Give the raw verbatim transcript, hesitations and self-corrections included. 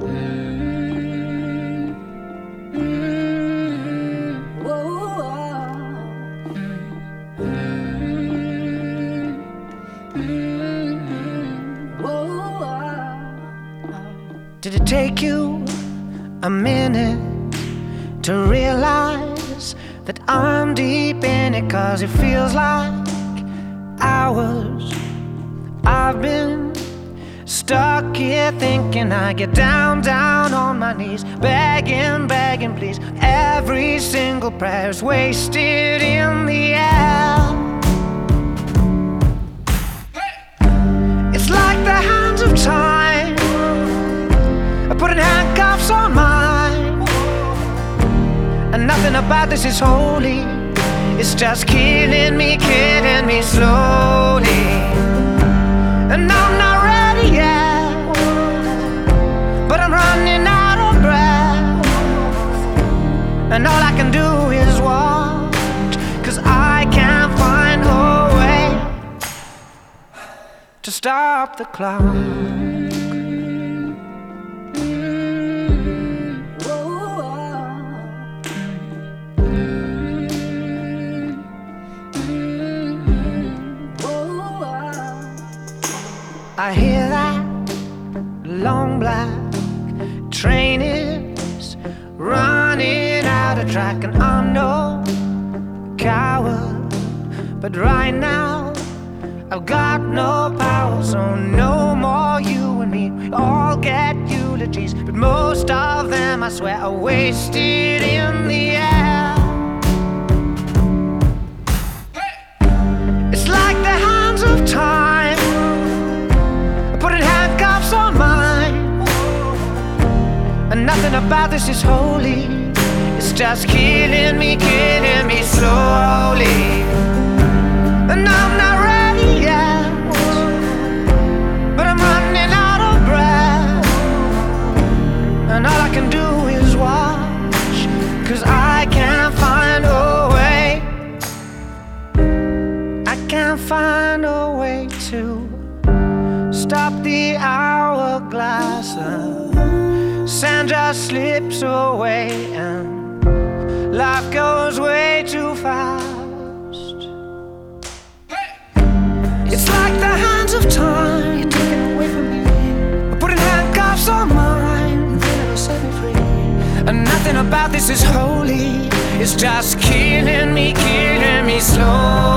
Did it take you a minute to realize that I'm deep in it? 'Cause it feels like hours I've been stuck here thinking. I get down, down on my knees, begging, begging, please. Every single prayer's wasted in the air. It's like the hands of time are putting handcuffs on mine, and nothing about this is holy. It's just killing me, killing me slowly. And I'm not ready yet, but I'm running out of breath, and all I can do is watch, 'cause I can't find a way to stop the clock. I hear that long black train is running out of track, and I'm no coward, but right now I've got no power. So no more you and me, we all get eulogies, but most of them I swear are wasted in the air. It's like the hands of time putting handcuffs on mine, and nothing about this is holy. It's just killing me, killing me slowly. And I'm not ready yet, but I'm running out of breath, and all I can do is watch, 'cause I can't find a way. I can't find a way to stop the hourglass. The sand just slips away, and life goes way too fast. It's like the hands of time, you took it away from me, putting handcuffs on mine, they never set me free. And nothing about this is holy. It's just killing me, killing me slow.